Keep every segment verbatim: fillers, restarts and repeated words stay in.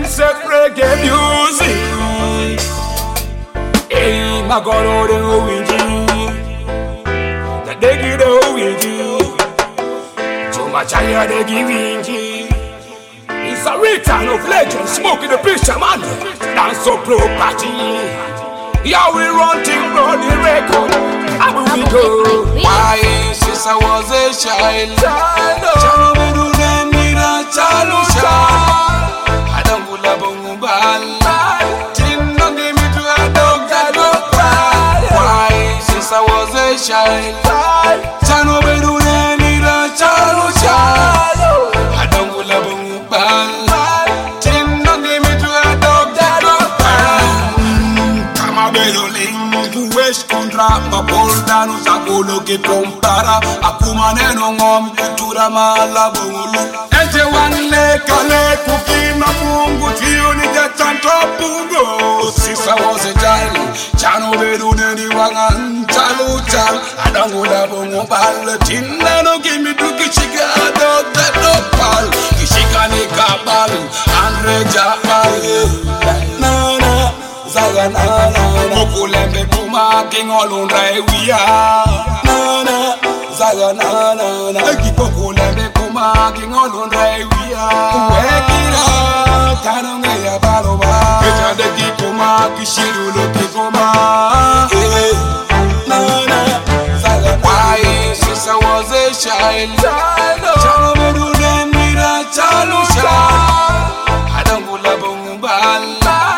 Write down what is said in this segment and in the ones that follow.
except reggae music. Hey, my God, oh, the Ouija, the Degi, the Ouija, Joe Machaya, the Givinji. It's a return of legend, smoking the picture, man. Dance so pro party. Yeah, we run thing on the record. How will we go? Why, since I was a child, Chalo Bedu Nira Chalo Chal. I don't go la Bongubal. Tin no give me to a dog that don't cry. Why, since I was a child, Chalo Bedu Nira Chalo Chal. I don't go la Bongubal. Tin no give me to a dog that don't cry. Kama Bedu Ling. Kontra mapolda no sakolo ke kompara akuma neno ngom tura mala bongulu ente wanle kale kukina mungu tioni ja tanto pungo sisa was a child chano bedu neni wanga chalu chal adangula bongo bal tinna no gimi du kishika do do pal kishika ni kabal andre jabal na na zaga na na mokulembe kuma king olundra we are na na zaga na na na mokulembe kuma king olundra we are wekira kanonge ya baloba keja de kikuma kishiru lo kikuma eh na na zaga why since I was a child chalo bedu nemira chalo sha adangula bongbal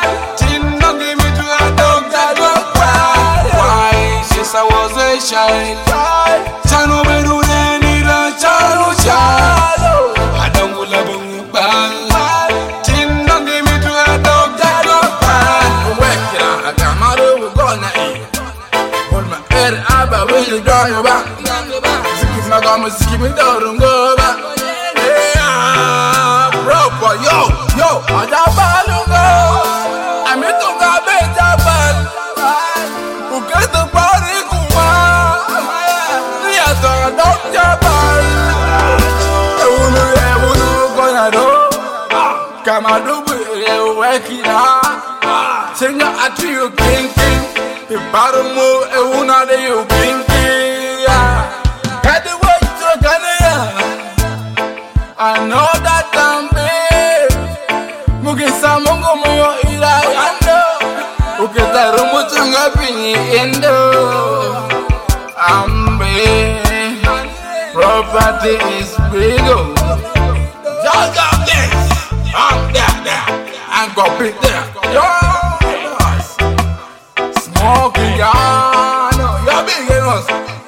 I was a child. Chano bedu nira chalo chalo. I don't go la bungubal. Tin don't give me to a dog that don't cry. Wake it up, I got my door gonna eat. Hold my head up, I will you draw your back. Skip my gum, skip me down, go back. Yeah, proper, yo, yo, I got balungo. I'm in the garbage, I bal. Who get the body? Don't jabal, unu unu gonna do. Come on, do it, work it out. Sing out to you, king, king. The bottom move, una de you, king, king. Had the way to Ghana. I know that I'm big. Mugisa mungo moyo ila yando. Ukita rumu tunga pini endo. I'm big. Property is big. Just got this. I'm there, there. I'm gonna be there. Yours. Smoking, y'all. No, you're big enough.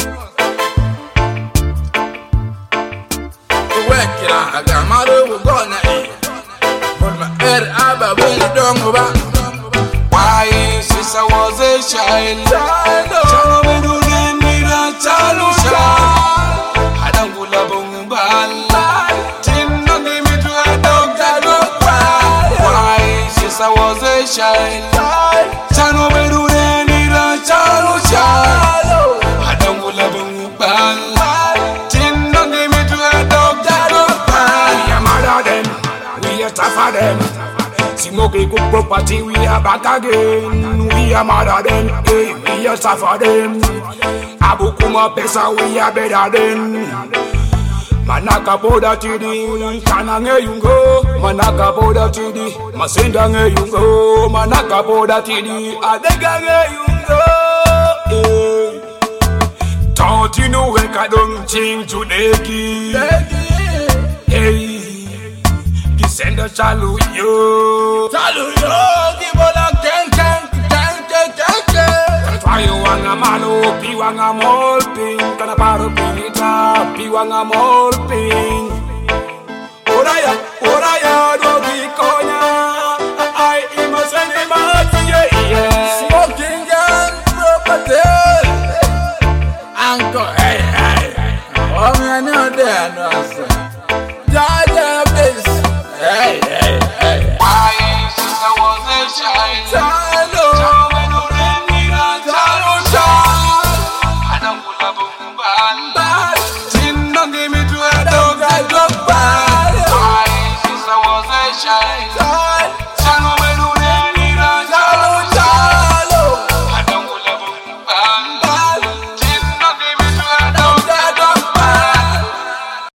Work it out. I got my door gonna eat. Put my head up, I really don't go back. Why, since I was a child, Chalo bedu nira chalo chal. Adangula bongbal. Tin no give me to a dog that don't cry. Why, since I was a child, Chano bedu nira chalo chalo. Adangula bongbal. Tin no give me to a dog that don't cry. We are mad at them, we are tough at them. Smoking good property, we are back again. We are mad at them, hey, we are tough at them. Abukuma pesa, we are better than. Manaka boda tidi, kanange yungo. Manaka boda tidi, masenda nge yungo. Manaka boda tidi, adega nge yungo. Hey. Don't you know when I don't change to neki? Hey. Send a chalu yo, chalu yo, kibola ken ken ken ken ken ken. Twayo wanga malo, pi wanga molping, kana paro pinita, pi wanga molping. Oraya, oraya, dogi konya, I imagine imati yeah. Smoking gun property, uncle hey hey. Oh me I know that no sir. Jaja please. Hey, hey, hey. Why, since I was a child, Chalo, Chalo, Chalo, Chalo, I don't go la bungubal. Tin don't give me to a dog, I don't buy. Why, since I was a child.